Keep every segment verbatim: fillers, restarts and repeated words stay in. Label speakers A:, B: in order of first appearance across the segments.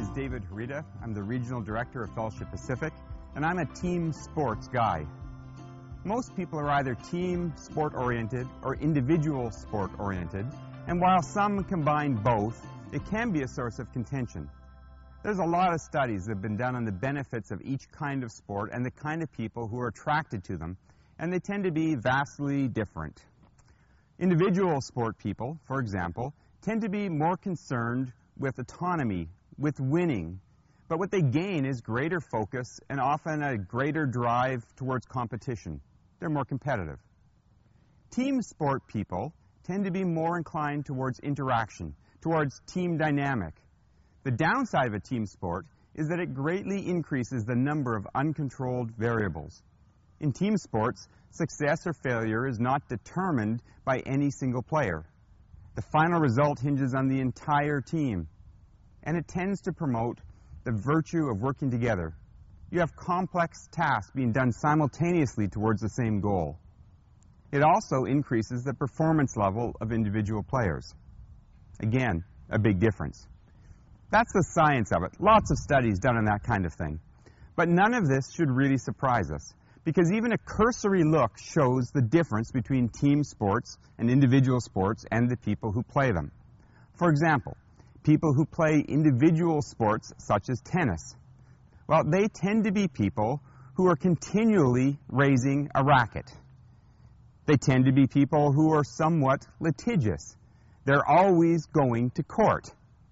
A: is David Harita. I'm the Regional Director of Fellowship Pacific, and I'm a team sports guy. Most people are either team sport-oriented or individual sport-oriented, and while some combine both, it can be a source of contention. There's a lot of studies that have been done on the benefits of each kind of sport and the kind of people who are attracted to them, and they tend to be vastly different. Individual sport people, for example, tend to be more concerned with autonomy, with winning, but what they gain is greater focus and often a greater drive towards competition. They're more competitive. Team sport people tend to be more inclined towards interaction, towards team dynamic. The downside of a team sport is that it greatly increases the number of uncontrolled variables. In team sports, success or failure is not determined by any single player. The final result hinges on the entire team, and it tends to promote the virtue of working together. You have complex tasks being done simultaneously towards the same goal. It also increases the performance level of individual players. Again, a big difference. That's the science of it. Lots of studies done on that kind of thing. But none of this should really surprise us, because even a cursory look shows the difference between team sports and individual sports and the people who play them. For example, people who play individual sports such as tennis, well, they tend to be people who are continually raising a racket. They tend to be people who are somewhat litigious. They're always going to court.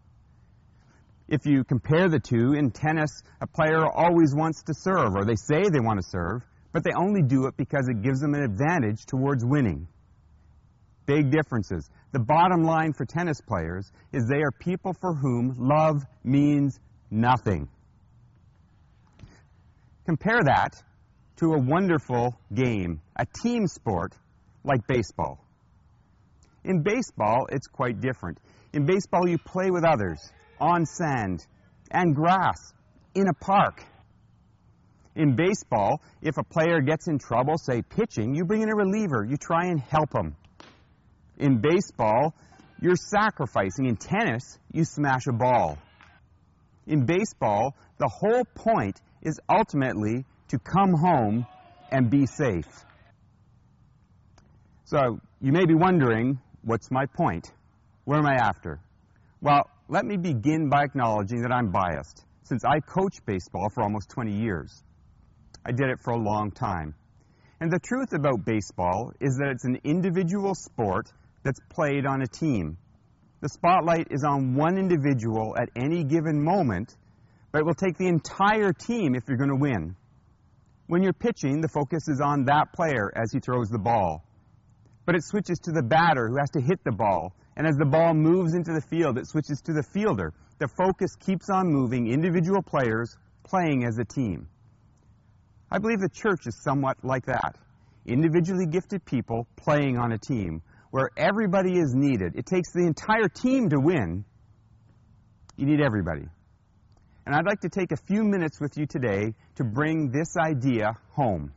A: If you compare the two, in tennis, a player always wants to serve, or they say they want to serve, but they only do it because it gives them an advantage towards winning. Big differences. The bottom line for tennis players is they are people for whom love means nothing. Compare that to a wonderful game, a team sport like baseball. In baseball, it's quite different. In baseball, you play with others, on sand and grass, in a park. In baseball, if a player gets in trouble, say pitching, you bring in a reliever. You try and help him. In baseball, you're sacrificing. In tennis, you smash a ball. In baseball, the whole point is ultimately to come home and be safe. So, you may be wondering, what's my point? Where am I after? Well, let me begin by acknowledging that I'm biased, since I coached baseball for almost twenty years. I did it for a long time. And the truth about baseball is that it's an individual sport that's played on a team. The spotlight is on one individual at any given moment, but it will take the entire team if you're going to win. When you're pitching, the focus is on that player as he throws the ball. But it switches to the batter who has to hit the ball. And as the ball moves into the field, it switches to the fielder. The focus keeps on moving, individual players playing as a team. I believe the church is somewhat like that. Individually gifted people playing on a team where everybody is needed. It takes the entire team to win. You need everybody. And I'd like to take a few minutes with you today to bring this idea home.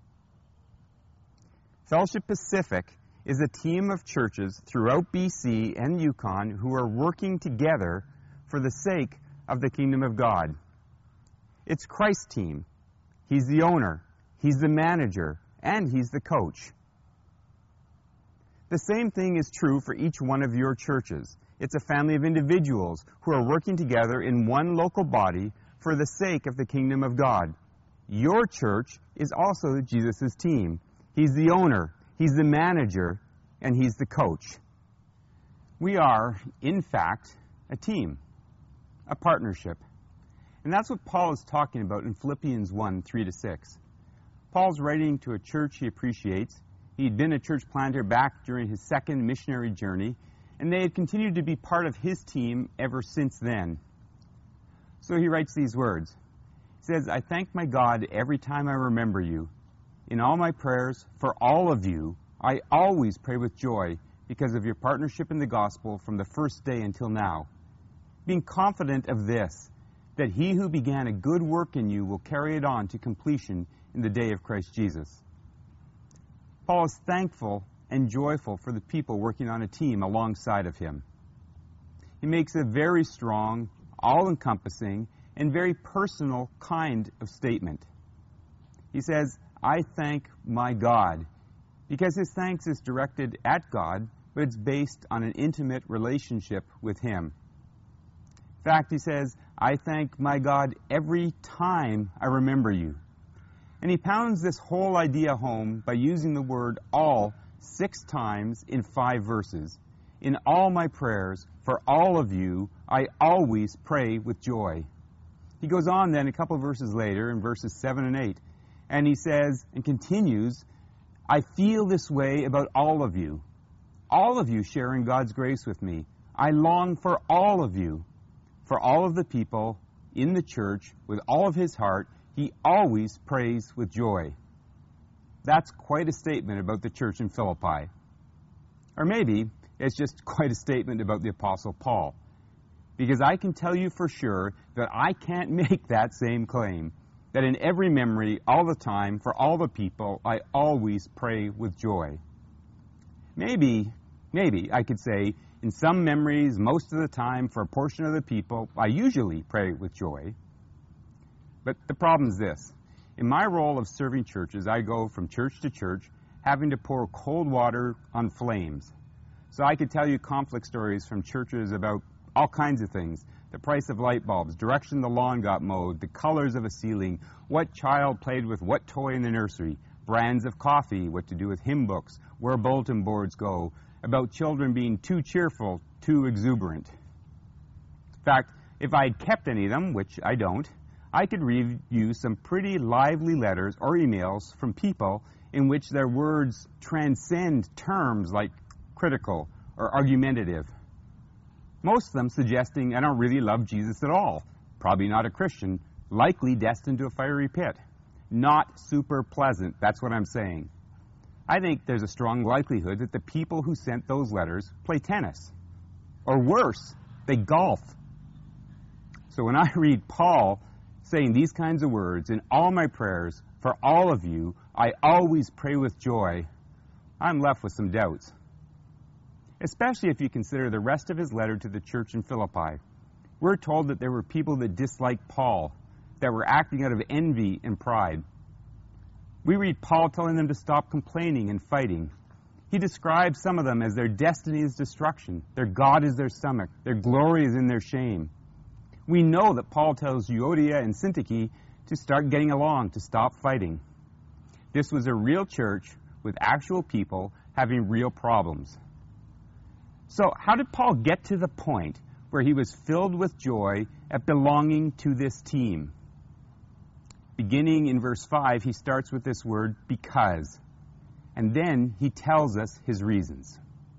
A: Fellowship Pacific is a team of churches throughout B C and Yukon who are working together for the sake of the kingdom of God. It's Christ's team. He's the owner, He's the manager, and He's the coach. The same thing is true for each one of your churches. It's a family of individuals who are working together in one local body for the sake of the kingdom of God. Your church is also Jesus' team. He's the owner, He's the manager, and He's the coach. We are, in fact, a team, a partnership. And that's what Paul is talking about in Philippians one, three to six. Paul's writing to a church he appreciates. He'd been a church planter back during his second missionary journey, and they had continued to be part of his team ever since then. So he writes these words. He says, I thank my God every time I remember you. In all my prayers, for all of you, I always pray with joy because of your partnership in the gospel from the first day until now. Being confident of this, that he who began a good work in you will carry it on to completion in the day of Christ Jesus. Paul is thankful and joyful for the people working on a team alongside of him. He makes a very strong, all-encompassing, and very personal kind of statement. He says, I thank my God, because his thanks is directed at God, but it's based on an intimate relationship with him. In fact, he says, I thank my God every time I remember you. And he pounds this whole idea home by using the word all six times in five verses. In all my prayers, for all of you, I always pray with joy. He goes on then a couple verses later in verses seven and eight, and he says and continues, I feel this way about all of you, all of you sharing God's grace with me. I long for all of you, for all of the people in the church with all of his heart. He always prays with joy. That's quite a statement about the church in Philippi. Or maybe it's just quite a statement about the Apostle Paul. Because I can tell you for sure that I can't make that same claim. That in every memory, all the time, for all the people, I always pray with joy. Maybe, maybe I could say, in some memories, most of the time, for a portion of the people, I usually pray with joy. But the problem is this. In my role of serving churches, I go from church to church, having to pour cold water on flames. So I could tell you conflict stories from churches about all kinds of things. The price of light bulbs, direction the lawn got mowed, the colors of a ceiling, what child played with what toy in the nursery, brands of coffee, what to do with hymn books, where bulletin boards go, about children being too cheerful, too exuberant. In fact, if I had kept any of them, which I don't, I could read you some pretty lively letters or emails from people in which their words transcend terms like critical or argumentative. Most of them suggesting I don't really love Jesus at all, probably not a Christian, likely destined to a fiery pit. Not super pleasant, that's what I'm saying. I think there's a strong likelihood that the people who sent those letters play tennis. Or worse, they golf. So when I read Paul saying these kinds of words, in all my prayers, for all of you, I always pray with joy, I'm left with some doubts. Especially if you consider the rest of his letter to the church in Philippi. We're told that there were people that disliked Paul, that were acting out of envy and pride. We read Paul telling them to stop complaining and fighting. He describes some of them as their destiny is destruction, their God is their stomach, their glory is in their shame. We know that Paul tells Euodia and Syntyche to start getting along, to stop fighting. This was a real church with actual people having real problems. So how did Paul get to the point where he was filled with joy at belonging to this team? Beginning in verse five, he starts with this word, because. And then he tells us his reasons.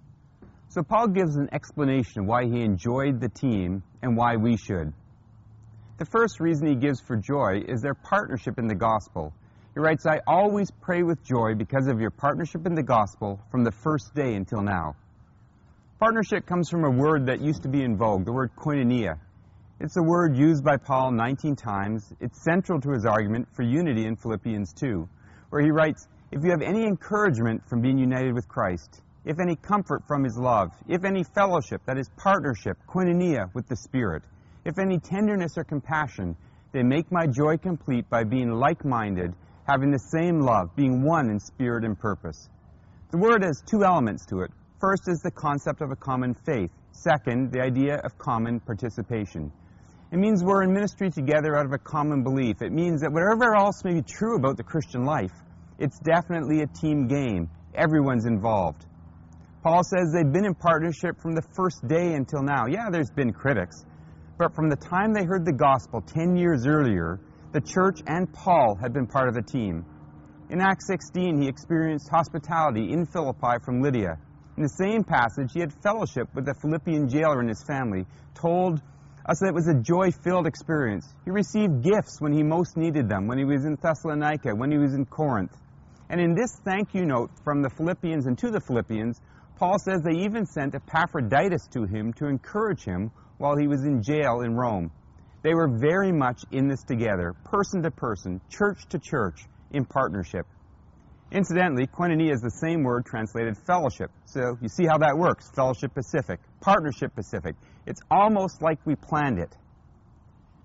A: So Paul gives an explanation of why he enjoyed the team and why we should. The first reason he gives for joy is their partnership in the gospel. He writes, I always pray with joy because of your partnership in the gospel from the first day until now. Partnership comes from a word that used to be in vogue, the word koinonia. It's a word used by Paul nineteen times. It's central to his argument for unity in Philippians two, where he writes, if you have any encouragement from being united with Christ, if any comfort from his love, if any fellowship, that is partnership, koinonia with the Spirit, if any tenderness or compassion, they make my joy complete by being like-minded, having the same love, being one in spirit and purpose. The word has two elements to it. First is the concept of a common faith. Second, the idea of common participation. It means we're in ministry together out of a common belief. It means that whatever else may be true about the Christian life, it's definitely a team game. Everyone's involved. Paul says they've been in partnership from the first day until now. Yeah, there's been critics, but from the time they heard the gospel ten years earlier, the church and Paul had been part of the team. In Acts sixteen, he experienced hospitality in Philippi from Lydia. In the same passage, he had fellowship with the Philippian jailer and his family, told us that it was a joy-filled experience. He received gifts when he most needed them, when he was in Thessalonica, when he was in Corinth. And in this thank you note from the Philippians and to the Philippians, Paul says they even sent Epaphroditus to him to encourage him while he was in jail in Rome. They were very much in this together, person to person, church to church, in partnership. Incidentally, koinonia is the same word translated fellowship. So you see how that works. Fellowship Pacific, partnership Pacific. It's almost like we planned it.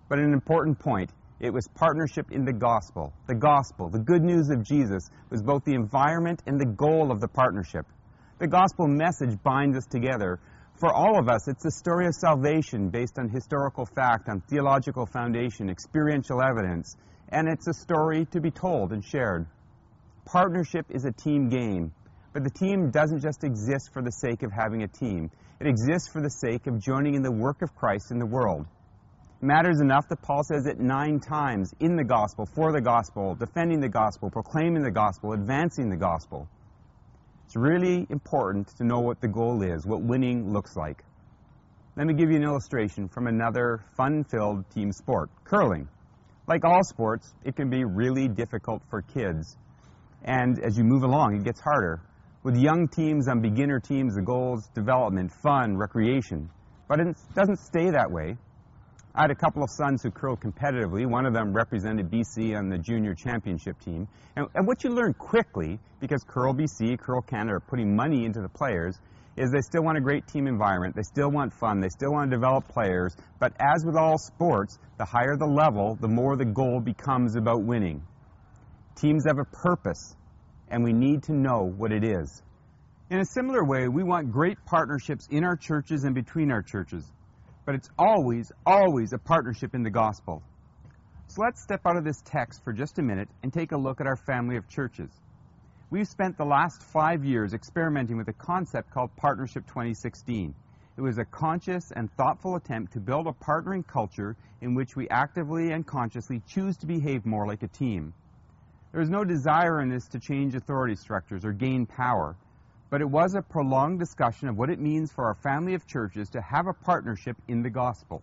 A: but an important point. It was partnership in the gospel. The gospel, the good news of Jesus, was both the environment and the goal of the partnership. The gospel message binds us together. For all of us, it's a story of salvation based on historical fact, on theological foundation, experiential evidence, and it's a story to be told and shared. Partnership is a team game, but the team doesn't just exist for the sake of having a team. It exists for the sake of joining in the work of Christ in the world. It matters enough that Paul says it nine times in the gospel, for the gospel, defending the gospel, proclaiming the gospel, advancing the gospel. It's really important to know what the goal is, what winning looks like. Let me give you an illustration from another fun-filled team sport, curling. Like all sports, it can be really difficult for kids. And as you move along, it gets harder. With young teams and beginner teams, the goal is development, fun, recreation. But it doesn't stay that way. I had a couple of sons who curled competitively. One of them represented B C on the junior championship team. And, and what you learn quickly, because Curl B C, Curl Canada are putting money into the players, is they still want a great team environment. They still want fun. They still want to develop players. But as with all sports, the higher the level, the more the goal becomes about winning. Teams have a purpose, and we need to know what it is. In a similar way, we want great partnerships in our churches and between our churches. But it's always, always a partnership in the gospel. So let's step out of this text for just a minute and take a look at our family of churches. We've spent the last five years experimenting with a concept called Partnership twenty sixteen. It was a conscious and thoughtful attempt to build a partnering culture in which we actively and consciously choose to behave more like a team. There was no desire in this to change authority structures or gain power. But it was a prolonged discussion of what it means for our family of churches to have a partnership in the gospel.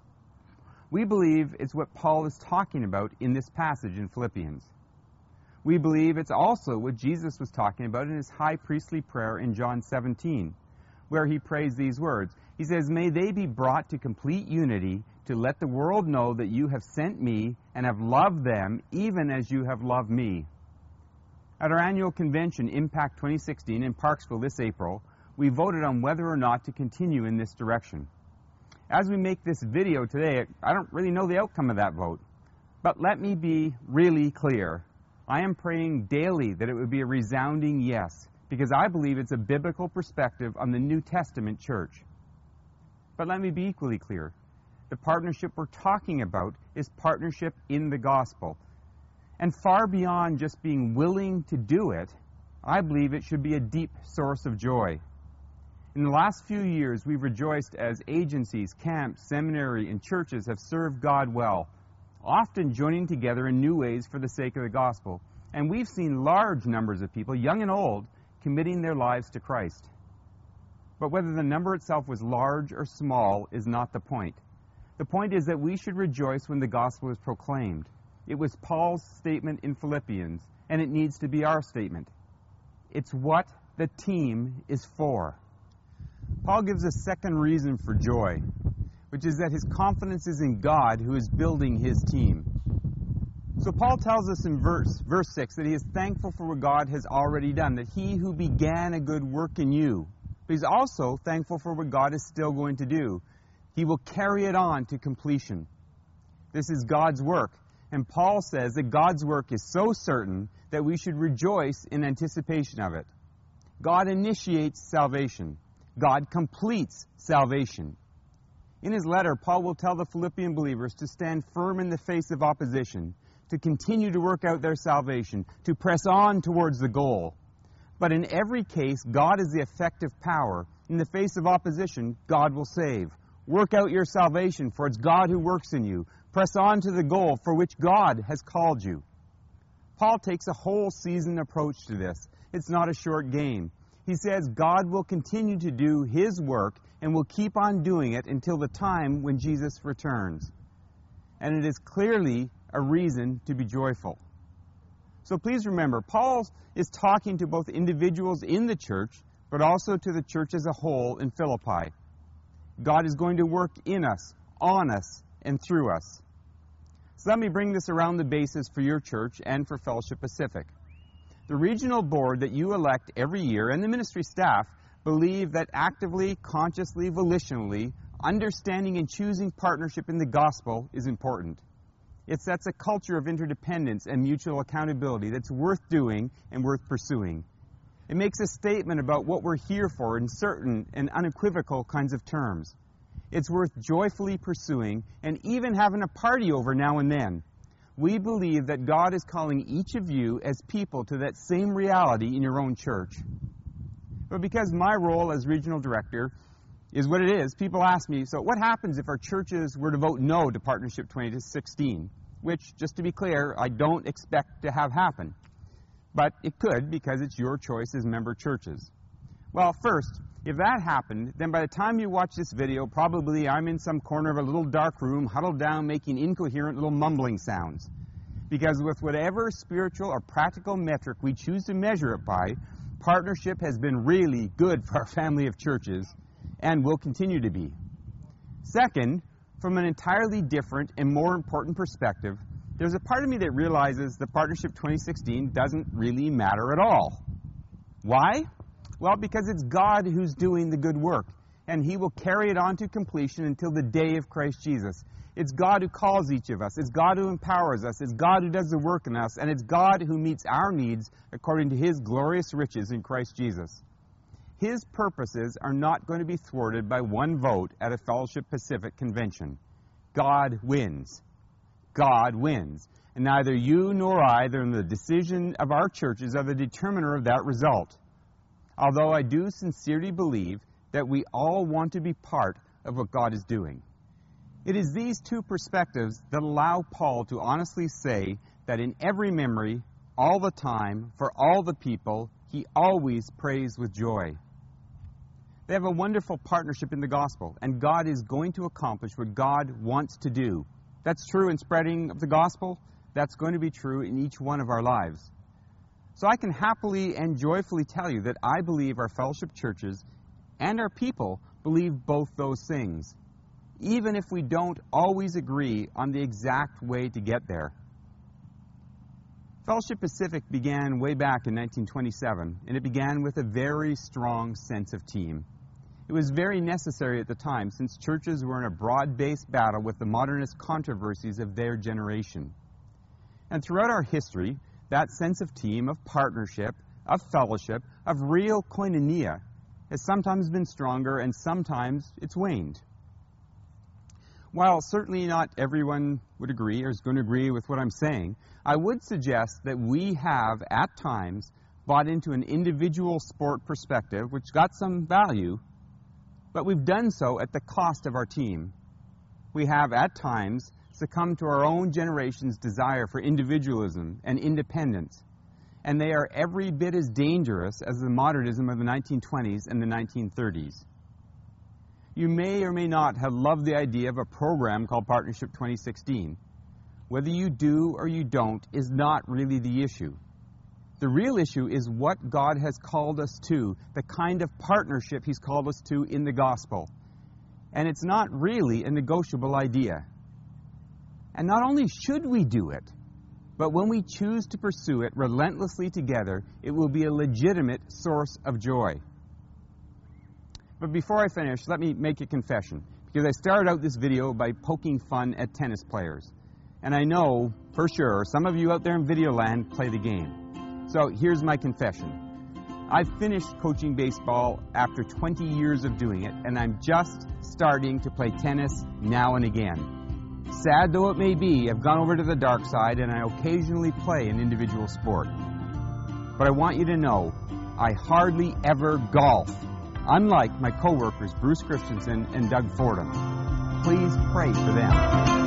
A: We believe it's what Paul is talking about in this passage in Philippians. We believe it's also what Jesus was talking about in his high priestly prayer in John seventeen, where he prays these words. He says, "May they be brought to complete unity to let the world know that you have sent me and have loved them even as you have loved me." At our annual convention, Impact twenty sixteen, in Parksville this April, we voted on whether or not to continue in this direction. As we make this video today, I don't really know the outcome of that vote. But let me be really clear. I am praying daily that it would be a resounding yes, because I believe it's a biblical perspective on the New Testament church. But let me be equally clear. The partnership we're talking about is partnership in the gospel. And far beyond just being willing to do it, I believe it should be a deep source of joy. In the last few years, we've rejoiced as agencies, camps, seminary, and churches have served God well, often joining together in new ways for the sake of the gospel. And we've seen large numbers of people, young and old, committing their lives to Christ. But whether the number itself was large or small is not the point. The point is that we should rejoice when the gospel is proclaimed. It was Paul's statement in Philippians, and it needs to be our statement. It's what the team is for. Paul gives a second reason for joy, which is that his confidence is in God who is building his team. So Paul tells us in verse, verse six that he is thankful for what God has already done, that he who began a good work in you. But he's also thankful for what God is still going to do. He will carry it on to completion. This is God's work. And Paul says that God's work is so certain that we should rejoice in anticipation of it. God initiates salvation. God completes salvation. In his letter, Paul will tell the Philippian believers to stand firm in the face of opposition, to continue to work out their salvation, to press on towards the goal. But in every case, God is the effective power. In the face of opposition, God will save. Work out your salvation, for it's God who works in you. Press on to the goal for which God has called you. Paul takes a whole season approach to this. It's not a short game. He says God will continue to do his work and will keep on doing it until the time when Jesus returns. And it is clearly a reason to be joyful. So please remember, Paul is talking to both individuals in the church, but also to the church as a whole in Philippi. God is going to work in us, on us, and through us. So let me bring this around the bases for your church and for Fellowship Pacific. The regional board that you elect every year and the ministry staff believe that actively, consciously, volitionally, Understanding and choosing partnership in the gospel is important. It sets a culture of interdependence and mutual accountability that's worth doing and worth pursuing. It makes a statement about what we're here for in certain and unequivocal kinds of terms. It's worth joyfully pursuing and even having a party over now and then. We believe that God is calling each of you as people to that same reality in your own church. But because my role as regional director is what it is, people ask me, so what happens if our churches were to vote no to Partnership twenty sixteen? Which, just to be clear, I don't expect to have happen. But it could, because it's your choice as member churches. Well, first, if that happened, then by the time you watch this video, probably I'm in some corner of a little dark room, huddled down, making incoherent little mumbling sounds. Because with whatever spiritual or practical metric we choose to measure it by, partnership has been really good for our family of churches, and will continue to be. Second, from an entirely different and more important perspective, there's a part of me that realizes that Partnership twenty sixteen doesn't really matter at all. Why? Well, because it's God who's doing the good work, and He will carry it on to completion until the day of Christ Jesus. It's God who calls each of us. It's God who empowers us. It's God who does the work in us, and it's God who meets our needs according to His glorious riches in Christ Jesus. His purposes are not going to be thwarted by one vote at a Fellowship Pacific convention. God wins. God wins. And neither you nor I, nor the decision of our churches, are the determiner of that result. Although I do sincerely believe that we all want to be part of what God is doing. It is these two perspectives that allow Paul to honestly say that in every memory, all the time, for all the people, he always prays with joy. They have a wonderful partnership in the gospel, and God is going to accomplish what God wants to do. That's true in spreading of the gospel. That's going to be true in each one of our lives. So I can happily and joyfully tell you that I believe our fellowship churches and our people believe both those things, even if we don't always agree on the exact way to get there. Fellowship Pacific began way back in nineteen twenty-seven, and it began with a very strong sense of team. It was very necessary at the time, since churches were in a broad-based battle with the modernist controversies of their generation. And throughout our history, that sense of team, of partnership, of fellowship, of real koinonia, has sometimes been stronger and sometimes it's waned. While certainly not everyone would agree or is going to agree with what I'm saying, I would suggest that we have, at times, bought into an individual sport perspective, which got some value, but we've done so at the cost of our team. We have, at times, succumbed to our own generation's desire for individualism and independence, and they are every bit as dangerous as the modernism of the nineteen twenties and the nineteen thirties. You may or may not have loved the idea of a program called Partnership twenty sixteen. Whether you do or you don't is not really the issue. The real issue is what God has called us to, the kind of partnership He's called us to in the gospel. And it's not really a negotiable idea. And not only should we do it, but when we choose to pursue it relentlessly together, it will be a legitimate source of joy. But before I finish, let me make a confession, because I started out this video by poking fun at tennis players. And I know, for sure, some of you out there in Videoland play the game. So here's my confession. I've finished coaching baseball after twenty years of doing it, and I'm just starting to play tennis now and again. Sad though it may be, I've gone over to the dark side and I occasionally play an individual sport. But I want you to know, I hardly ever golf, unlike my co-workers Bruce Christensen and Doug Fordham. Please pray for them.